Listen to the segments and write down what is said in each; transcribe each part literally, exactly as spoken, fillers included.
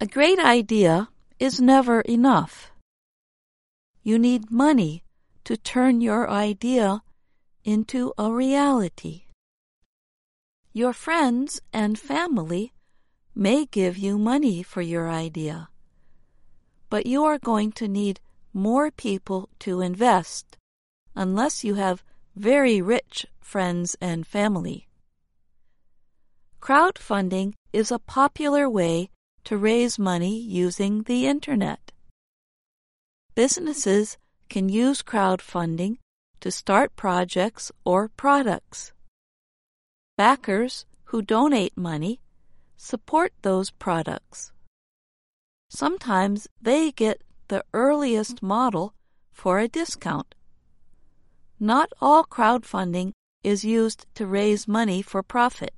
A great idea is never enough. You need money to turn your idea into a reality. Your friends and family may give you money for your idea, but you are going to need more people to invest unless you have very rich friends and family. Crowdfunding is a popular way to raise money using the Internet. Businesses can use crowdfunding to start projects or products. Backers who donate money support those products. Sometimes they get the earliest model for a discount. Not all crowdfunding is used to raise money for profit.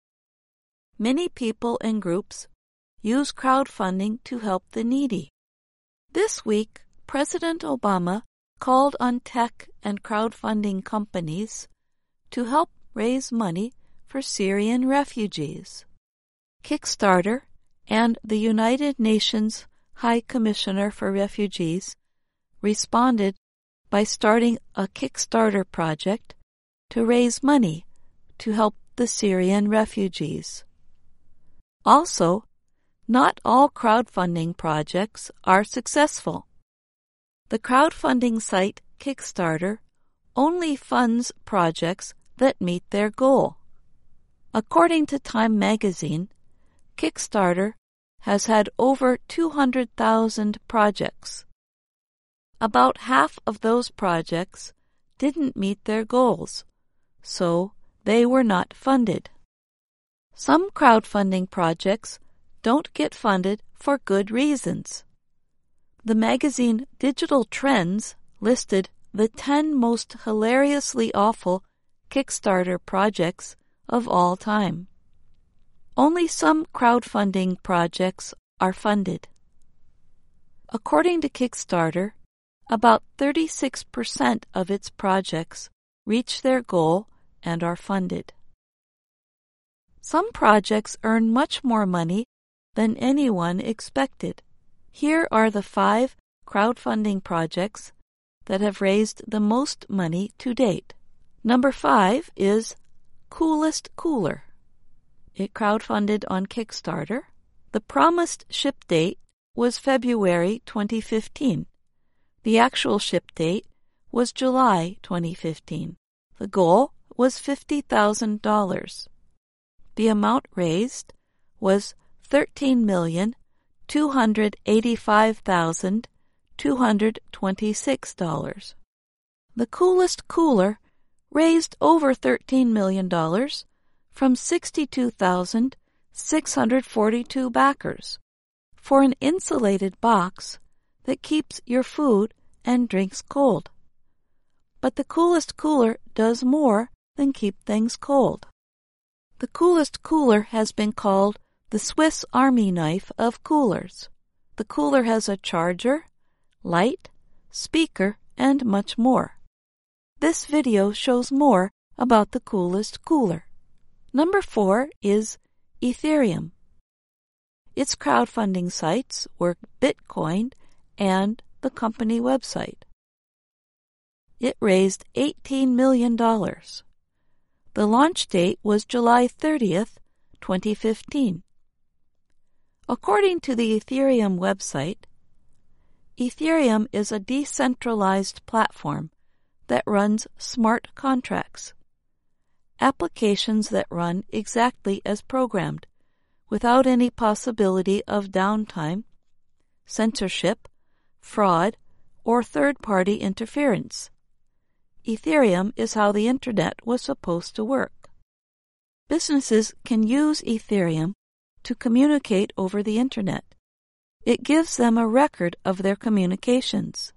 Many people and groups use crowdfunding to help the needy. This week, President Obama called on tech and crowdfunding companies to help raise money for Syrian refugees. Kickstarter and the United Nations High Commissioner for Refugees responded by starting a Kickstarter project to raise money to help the Syrian refugees. Also, not all crowdfunding projects are successful. The crowdfunding site Kickstarter only funds projects that meet their goal. According to Time magazine, Kickstarter has had over two hundred thousand projects. About half of those projects didn't meet their goals, so they were not funded. Some crowdfunding projects don't get funded for good reasons. The magazine Digital Trends listed the ten most hilariously awful Kickstarter projects of all time. Only some crowdfunding projects are funded. According to Kickstarter, about thirty-six percent of its projects reach their goal and are funded. Some projects earn much more money than anyone expected. Here are the five crowdfunding projects that have raised the most money to date. Number five is Coolest Cooler. It crowdfunded on Kickstarter. The promised ship date was February twenty fifteen. The actual ship date was July twenty fifteen. The goal was fifty thousand dollars. The amount raised was thirteen million two hundred eighty-five thousand two hundred twenty-six dollars. The Coolest Cooler raised over thirteen million dollars from sixty-two thousand six hundred forty-two backers for an insulated box that keeps your food and drinks cold. But the Coolest Cooler does more than keep things cold. The Coolest Cooler has been called the Swiss Army knife of coolers. The cooler has a charger, light, speaker, and much more. This video shows more about the Coolest Cooler. Number four is Ethereum. Its crowdfunding sites were Bitcoin and the company website. It raised eighteen million dollars. The launch date was July thirtieth, twenty fifteen. According to the Ethereum website, Ethereum is a decentralized platform that runs smart contracts, applications that run exactly as programmed, without any possibility of downtime, censorship, fraud, or third-party interference. Ethereum is how the Internet was supposed to work. Businesses can use Ethereum to communicate over the Internet. It gives them a record of their communications.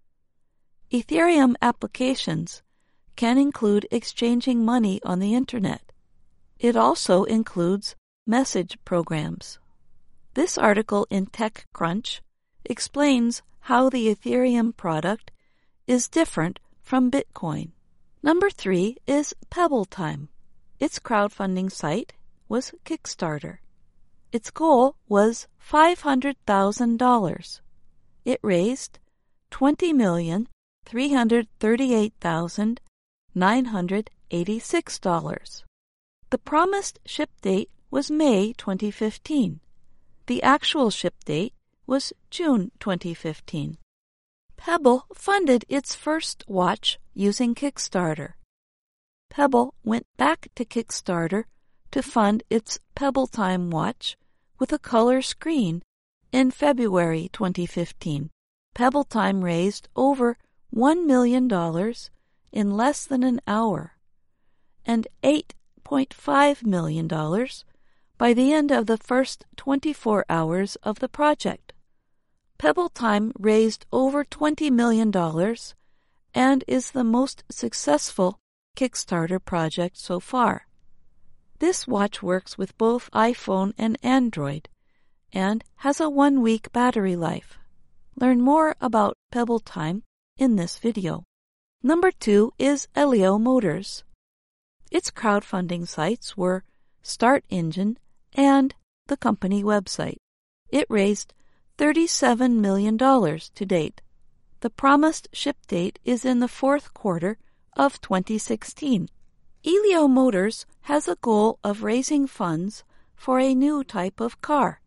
Ethereum applications can include exchanging money on the Internet. It also includes message programs. This article in TechCrunch explains how the Ethereum product is different from Bitcoin. Number three is PebbleTime. Its crowdfunding site was Kickstarter. Its goal was five hundred thousand dollars. It raised twenty million three hundred thirty-eight thousand nine hundred eighty-six dollars. The promised ship date was May twenty fifteen. The actual ship date was June twenty fifteen. Pebble funded its first watch using Kickstarter. Pebble went back to Kickstarter to fund its Pebble Time watch with a color screen in February twenty fifteen. Pebble Time raised over one million dollars in less than an hour and eight point five million dollars by the end of the first twenty-four hours of the project. Pebble Time raised over twenty million dollars and is the most successful Kickstarter project so far. This watch works with both iPhone and Android and has a one-week battery life. Learn more about Pebble Time in this video. Number two is Elio Motors. Its crowdfunding sites were Start Engine and the company website. It raised thirty-seven million dollars to date. The promised ship date is in the fourth quarter of twenty sixteen. Elio Motors has a goal of raising funds for a new type of car.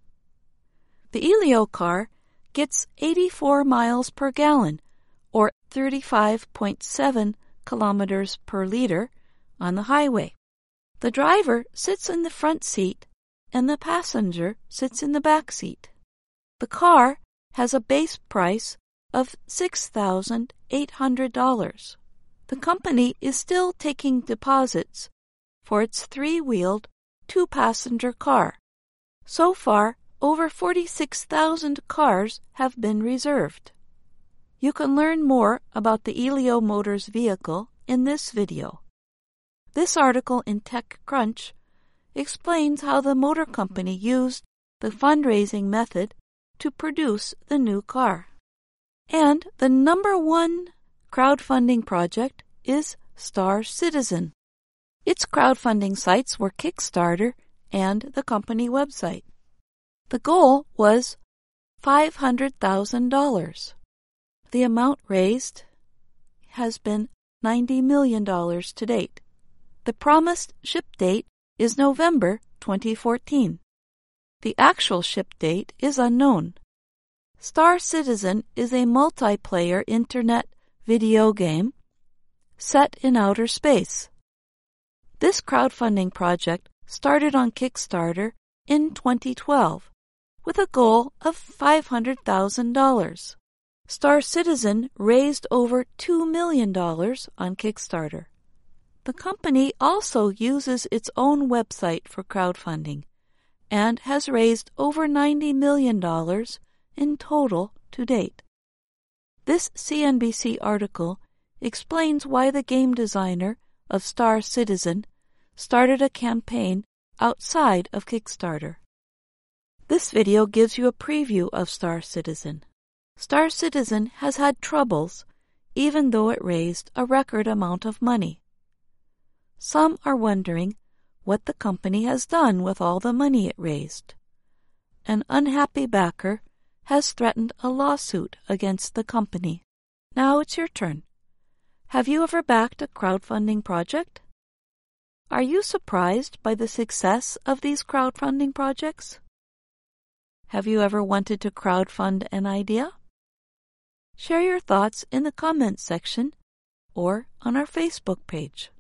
The Elio car gets eighty-four miles per gallon, or thirty-five point seven kilometers per liter, on the highway. The driver sits in the front seat and the passenger sits in the back seat. The car has a base price of six thousand eight hundred dollars. The company is still taking deposits for its three-wheeled, two-passenger car. So far, over forty-six thousand cars have been reserved. You can learn more about the Elio Motors vehicle in this video. This article in TechCrunch explains how the motor company used the fundraising method to produce the new car. And the number one crowdfunding project is Star Citizen. Its crowdfunding sites were Kickstarter and the company website. The goal was five hundred thousand dollars. The amount raised has been ninety million dollars to date. The promised ship date is November twenty fourteen. The actual ship date is unknown. Star Citizen is a multiplayer internet video game set in outer space. This crowdfunding project started on Kickstarter in twenty twelve with a goal of five hundred thousand dollars. Star Citizen raised over two million dollars on Kickstarter. The company also uses its own website for crowdfunding and has raised over ninety million dollars in total to date. This C N B C article explains why the game designer of Star Citizen started a campaign outside of Kickstarter. This video gives you a preview of Star Citizen. Star Citizen has had troubles even though it raised a record amount of money. Some are wondering what the company has done with all the money it raised. An unhappy backer has threatened a lawsuit against the company. Now it's your turn. Have you ever backed a crowdfunding project? Are you surprised by the success of these crowdfunding projects? Have you ever wanted to crowdfund an idea? Share your thoughts in the comments section or on our Facebook page.